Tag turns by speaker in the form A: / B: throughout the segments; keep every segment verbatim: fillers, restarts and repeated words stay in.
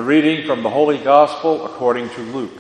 A: A reading from the Holy Gospel according to Luke.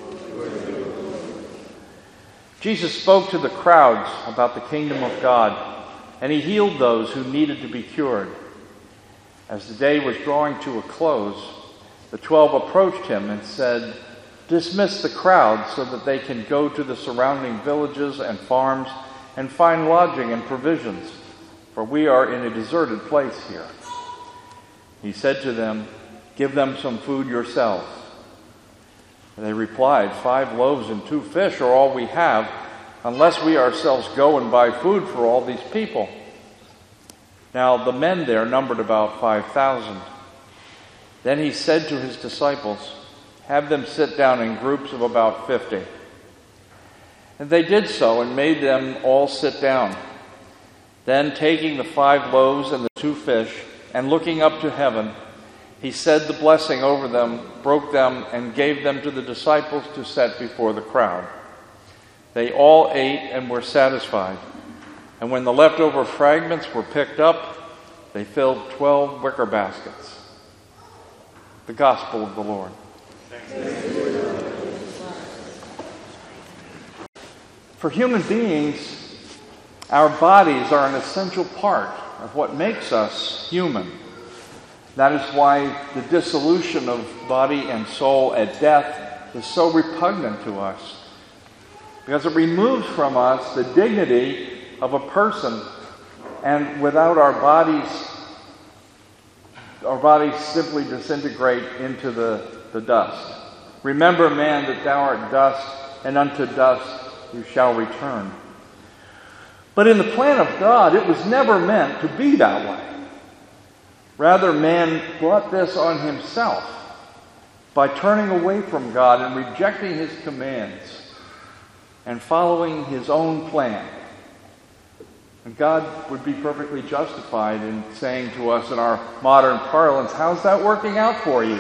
A: Jesus spoke to the crowds about the kingdom of God, and he healed those who needed to be cured. As the day was drawing to a close, the twelve approached him and said, "Dismiss the crowd so that they can go to the surrounding villages and farms and find lodging and provisions, for we are in a deserted place here." He said to them, "Give them some food yourselves." They replied, "Five loaves and two fish are all we have, unless we ourselves go and buy food for all these people." Now the men there numbered about five thousand. Then he said to his disciples, "Have them sit down in groups of about fifty." And they did so and made them all sit down. Then taking the five loaves and the two fish, and looking up to heaven, he said the blessing over them, broke them, and gave them to the disciples to set before the crowd. They all ate and were satisfied. And when the leftover fragments were picked up, they filled twelve wicker baskets. The Gospel of the Lord. For human beings, our bodies are an essential part of what makes us human. That is why the dissolution of body and soul at death is so repugnant to us, because it removes from us the dignity of a person, and without our bodies, our bodies simply disintegrate into the, the dust. "Remember, man, that thou art dust, and unto dust you shall return." But in the plan of God, it was never meant to be that way. Rather, man brought this on himself by turning away from God and rejecting his commands and following his own plan. And God would be perfectly justified in saying to us in our modern parlance, "How's that working out for you?"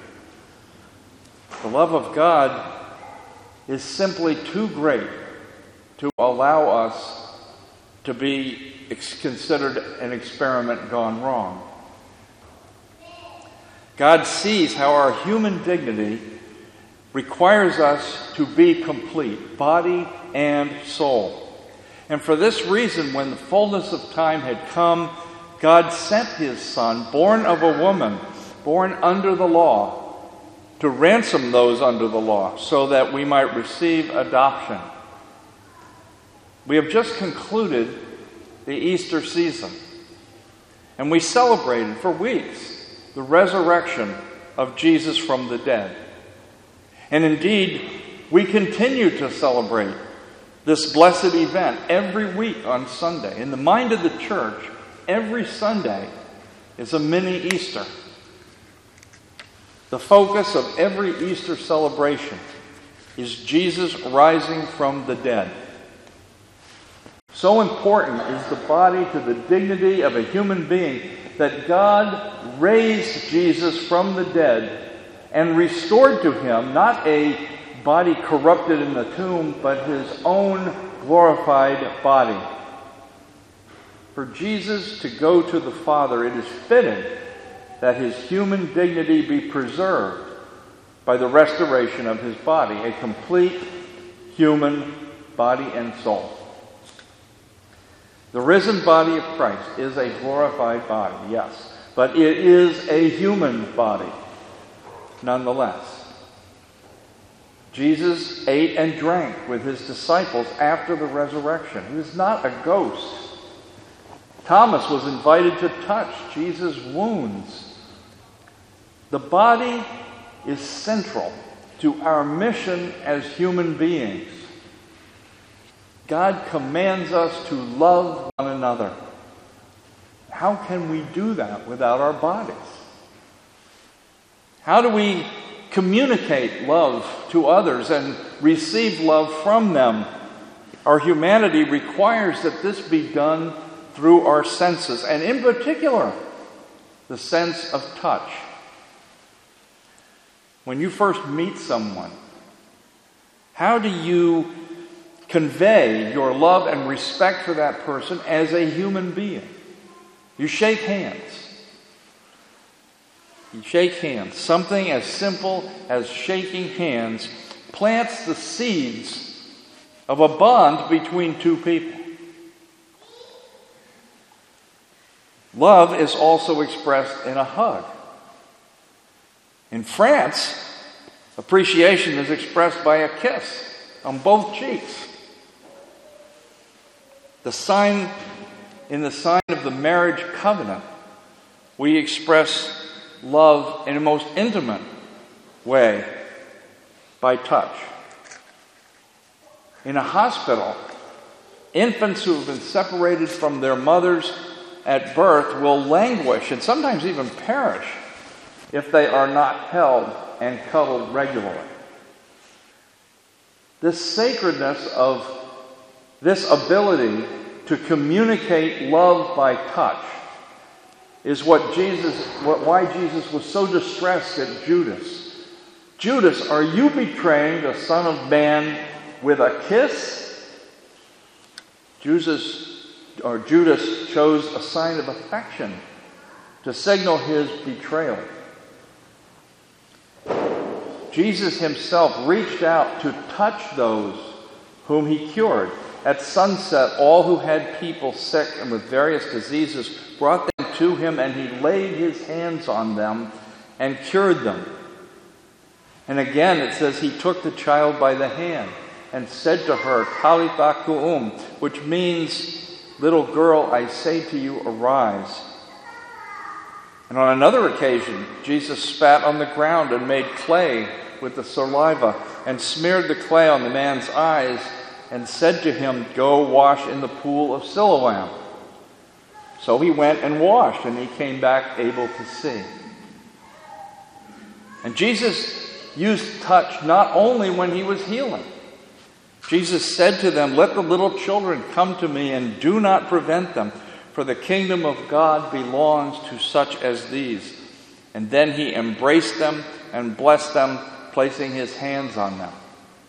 A: The love of God is simply too great to allow us to be considered an experiment gone wrong. God sees how our human dignity requires us to be complete, body and soul. And for this reason, when the fullness of time had come, God sent his Son, born of a woman, born under the law, to ransom those under the law, so that we might receive adoption. We have just concluded the Easter season, and we celebrated for weeks the resurrection of Jesus from the dead. And indeed, we continue to celebrate this blessed event every week on Sunday. In the mind of the church, every Sunday is a mini Easter. The focus of every Easter celebration is Jesus rising from the dead. So important is the body to the dignity of a human being that God raised Jesus from the dead and restored to him not a body corrupted in the tomb, but his own glorified body. For Jesus to go to the Father, it is fitting that his human dignity be preserved by the restoration of his body, a complete human body and soul. The risen body of Christ is a glorified body, yes, but it is a human body nonetheless. Jesus ate and drank with his disciples after the resurrection. He was not a ghost. Thomas was invited to touch Jesus' wounds. The body is central to our mission as human beings. God commands us to love one another. How can we do that without our bodies? How do we communicate love to others and receive love from them? Our humanity requires that this be done through our senses, and in particular, the sense of touch. When you first meet someone, how do you convey your love and respect for that person as a human being? You shake hands. You shake hands. Something as simple as shaking hands plants the seeds of a bond between two people. Love is also expressed in a hug. In France, appreciation is expressed by a kiss on both cheeks. The sign, in the sign of the marriage covenant, we express love in a most intimate way by touch. In a hospital, infants who have been separated from their mothers at birth will languish and sometimes even perish if they are not held and cuddled regularly. This sacredness of this ability to communicate love by touch is what Jesus, what, why Jesus was so distressed at Judas. Judas, are you betraying the Son of Man with a kiss? Judas, or Judas chose a sign of affection to signal his betrayal. Jesus himself reached out to touch those whom he cured. At sunset, all who had people sick and with various diseases brought them to him, and he laid his hands on them and cured them. And again it says he took the child by the hand and said to her, Talitha koum, which means, little girl, I say to you, arise. And on another occasion, Jesus spat on the ground and made clay with the saliva and smeared the clay on the man's eyes and said to him, go wash in the pool of Siloam. So he went and washed, and he came back able to see. And Jesus used touch not only when he was healing. Jesus said to them, let the little children come to me, and do not prevent them, for the kingdom of God belongs to such as these. And then he embraced them and blessed them, placing his hands on them.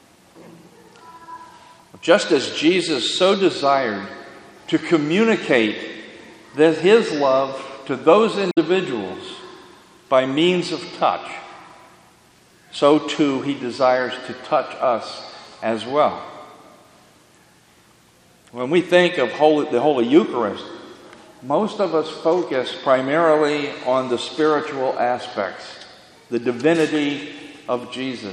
A: Just as Jesus so desired to communicate that his love to those individuals by means of touch, so too he desires to touch us as well. When we think of Holy, the Holy Eucharist, most of us focus primarily on the spiritual aspects, the divinity of Jesus.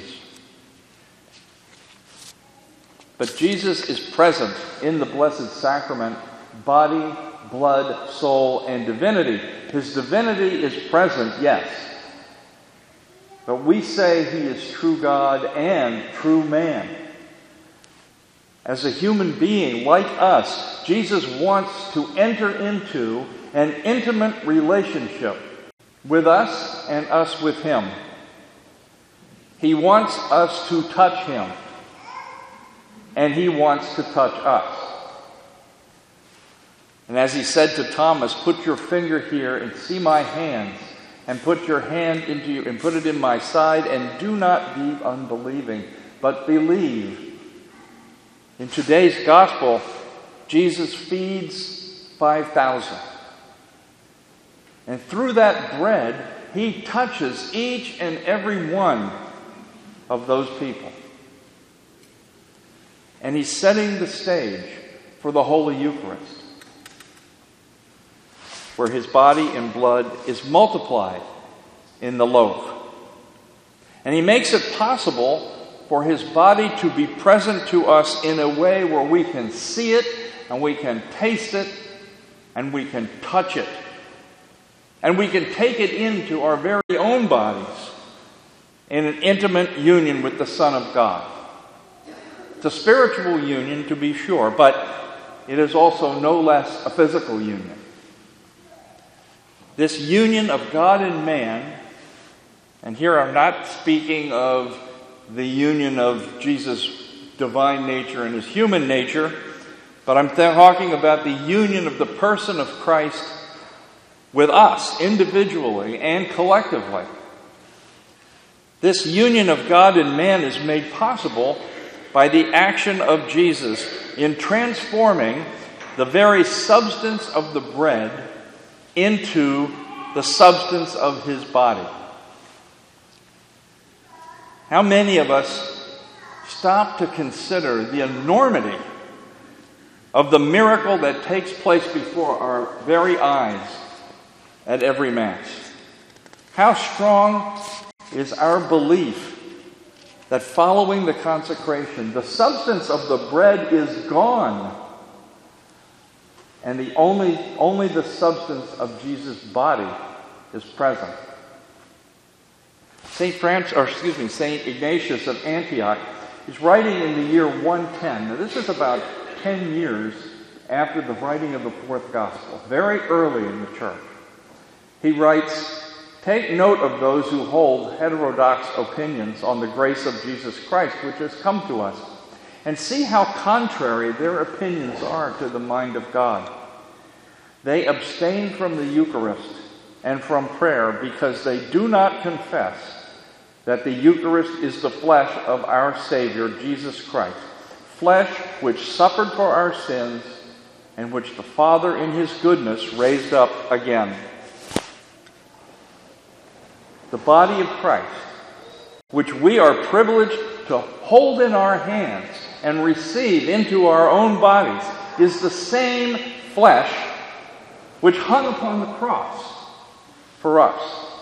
A: But Jesus is present in the Blessed Sacrament, body, blood, soul, and divinity. His divinity is present, yes. But we say he is true God and true man. As a human being like us, Jesus wants to enter into an intimate relationship with us and us with him. He wants us to touch him. And he wants to touch us. And as he said to Thomas, put your finger here and see my hands, and put your hand into you and put it in my side, and do not be unbelieving, but believe. In today's gospel, Jesus feeds five thousand. And through that bread, he touches each and every one of those people. And he's setting the stage for the Holy Eucharist, where his body and blood is multiplied in the loaf. And he makes it possible for his body to be present to us in a way where we can see it, and we can taste it, and we can touch it. And we can take it into our very own bodies in an intimate union with the Son of God. It's a spiritual union, to be sure, but it is also no less a physical union. This union of God and man, and here I'm not speaking of the union of Jesus' divine nature and his human nature, but I'm talking about the union of the person of Christ with us individually and collectively. This union of God and man is made possible by the action of Jesus in transforming the very substance of the bread into the substance of his body. How many of us stop to consider the enormity of the miracle that takes place before our very eyes at every Mass? How strong is our belief that following the consecration, the substance of the bread is gone, and the only, only the substance of Jesus' body is present. Saint Francis, or excuse me, Saint Ignatius of Antioch is writing in the year one ten. Now, this is about ten years after the writing of the fourth gospel, very early in the church. He writes, "Take note of those who hold heterodox opinions on the grace of Jesus Christ, which has come to us, and see how contrary their opinions are to the mind of God. They abstain from the Eucharist and from prayer because they do not confess that the Eucharist is the flesh of our Savior, Jesus Christ, flesh which suffered for our sins and which the Father in his goodness raised up again. The body of Christ, which we are privileged to hold in our hands and receive into our own bodies, is the same flesh which hung upon the cross for us."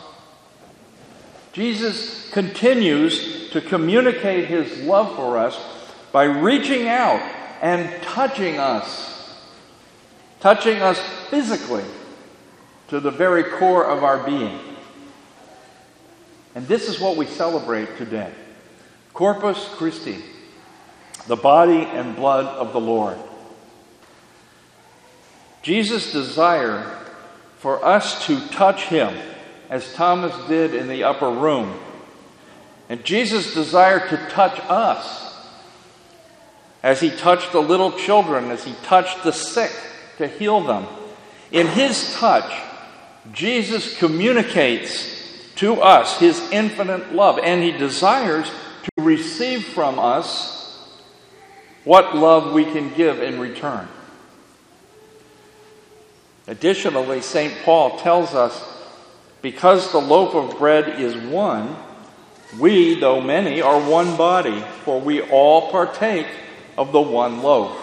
A: Jesus continues to communicate his love for us by reaching out and touching us, touching us physically to the very core of our being. And this is what we celebrate today. Corpus Christi, the body and blood of the Lord. Jesus' desire for us to touch him, as Thomas did in the upper room, and Jesus' desire to touch us, as he touched the little children, as he touched the sick to heal them. In his touch, Jesus communicates to us his infinite love, and he desires to receive from us what love we can give in return. Additionally, Saint Paul tells us, because the loaf of bread is one, we, though many, are one body, for we all partake of the one loaf.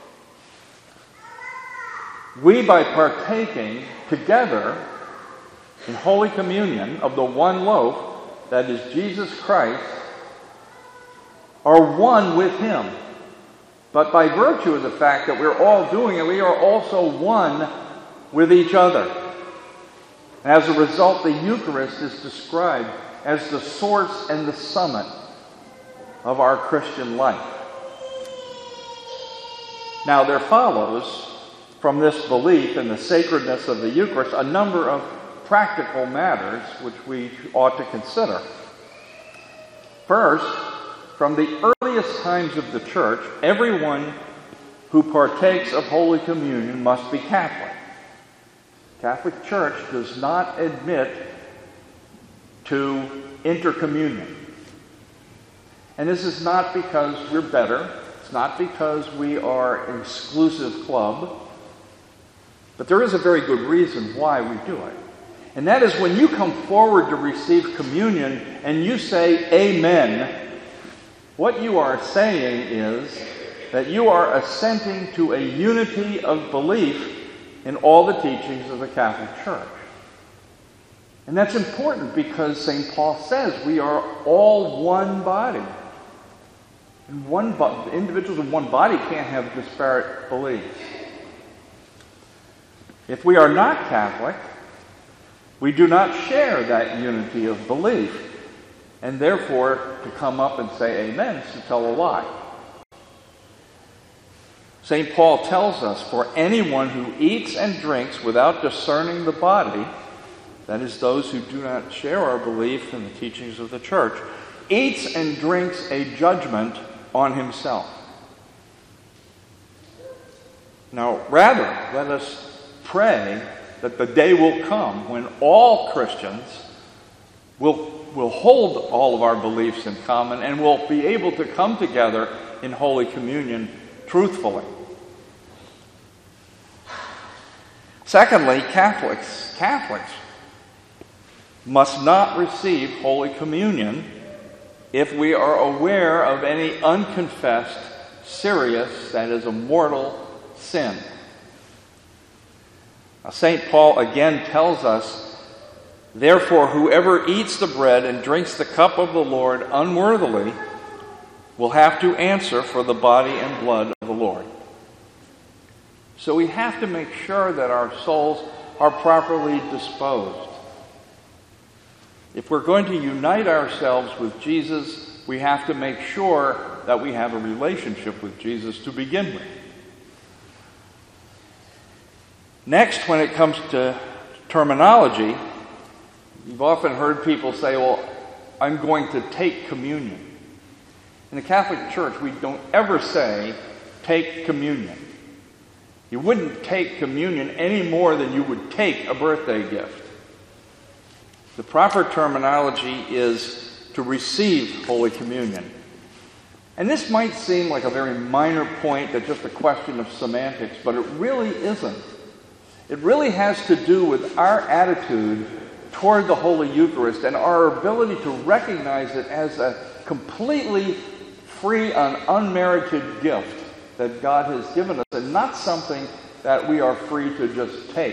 A: We, by partaking together in Holy Communion of the one loaf, that is Jesus Christ, are one with him. But by virtue of the fact that we're all doing it, we are also one with each other. As a result, the Eucharist is described as the source and the summit of our Christian life. Now, there follows from this belief in the sacredness of the Eucharist a number of practical matters which we ought to consider. First, from the earliest times of the Church, everyone who partakes of Holy Communion must be Catholic. Catholic Church does not admit to intercommunion. And this is not because we're better. It's not because we are an exclusive club. But there is a very good reason why we do it. And that is when you come forward to receive communion and you say amen, what you are saying is that you are assenting to a unity of belief in all the teachings of the Catholic Church. And that's important because Saint Paul says we are all one body. And one bo- individuals in one body can't have disparate beliefs. If we are not Catholic, we do not share that unity of belief. And therefore, to come up and say amen is to tell a lie. Saint Paul tells us, for anyone who eats and drinks without discerning the body, that is, those who do not share our belief in the teachings of the Church, eats and drinks a judgment on himself. Now, rather, let us pray that the day will come when all Christians will, will hold all of our beliefs in common and will be able to come together in Holy Communion truthfully. Secondly, Catholics, Catholics must not receive Holy Communion if we are aware of any unconfessed, serious, that is, a mortal sin. Now, Saint Paul again tells us, therefore, whoever eats the bread and drinks the cup of the Lord unworthily will have to answer for the body and blood of the Lord. So we have to make sure that our souls are properly disposed. If we're going to unite ourselves with Jesus, we have to make sure that we have a relationship with Jesus to begin with. Next, when it comes to terminology, you've often heard people say, well, I'm going to take communion. In the Catholic Church, we don't ever say, take communion. You wouldn't take communion any more than you would take a birthday gift. The proper terminology is to receive Holy Communion. And this might seem like a very minor point, that's just a question of semantics, but it really isn't. It really has to do with our attitude toward the Holy Eucharist and our ability to recognize it as a completely free and unmerited gift that God has given us, and not something that we are free to just take.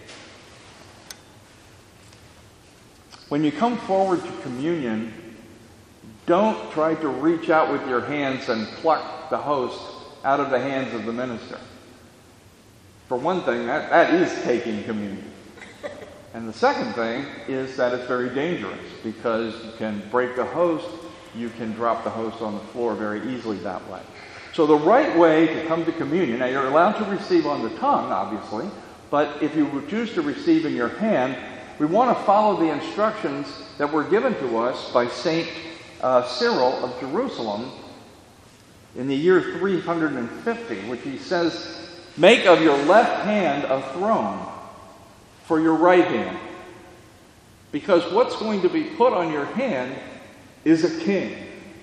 A: When you come forward to communion, don't try to reach out with your hands and pluck the host out of the hands of the minister. For one thing, that, that is taking communion. And the second thing is that it's very dangerous, because you can break the host, you can drop the host on the floor very easily that way. So the right way to come to communion, now you're allowed to receive on the tongue, obviously, but if you choose to receive in your hand, we want to follow the instructions that were given to us by Saint uh, Cyril of Jerusalem in the year three hundred fifty, which he says, make of your left hand a throne for your right hand, because what's going to be put on your hand is a king.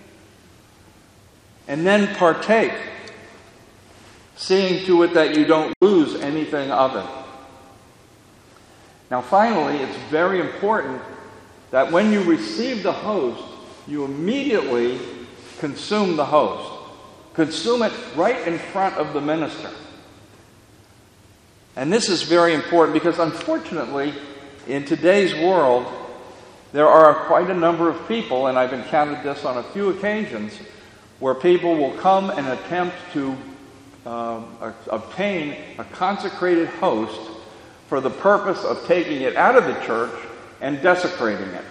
A: And then partake, seeing to it that you don't lose anything of it. Now finally, it's very important that when you receive the host, you immediately consume the host. Consume it right in front of the minister. And this is very important because, unfortunately, in today's world, there are quite a number of people, and I've encountered this on a few occasions, where people will come and attempt to uh, obtain a consecrated host for the purpose of taking it out of the church and desecrating it.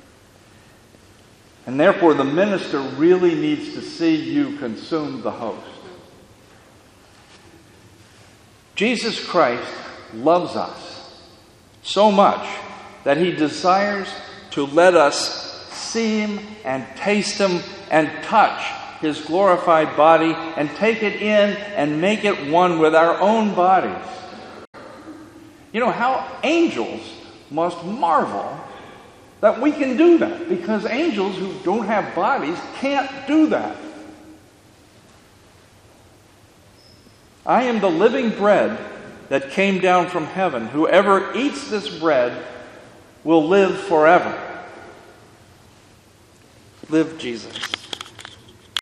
A: And therefore, the minister really needs to see you consume the host. Jesus Christ loves us so much that he desires to let us see him and taste him and touch his glorified body and take it in and make it one with our own bodies. You know how angels must marvel that we can do that, because angels who don't have bodies can't do that. I am the living bread that came down from heaven. Whoever eats this bread will live forever. Live Jesus.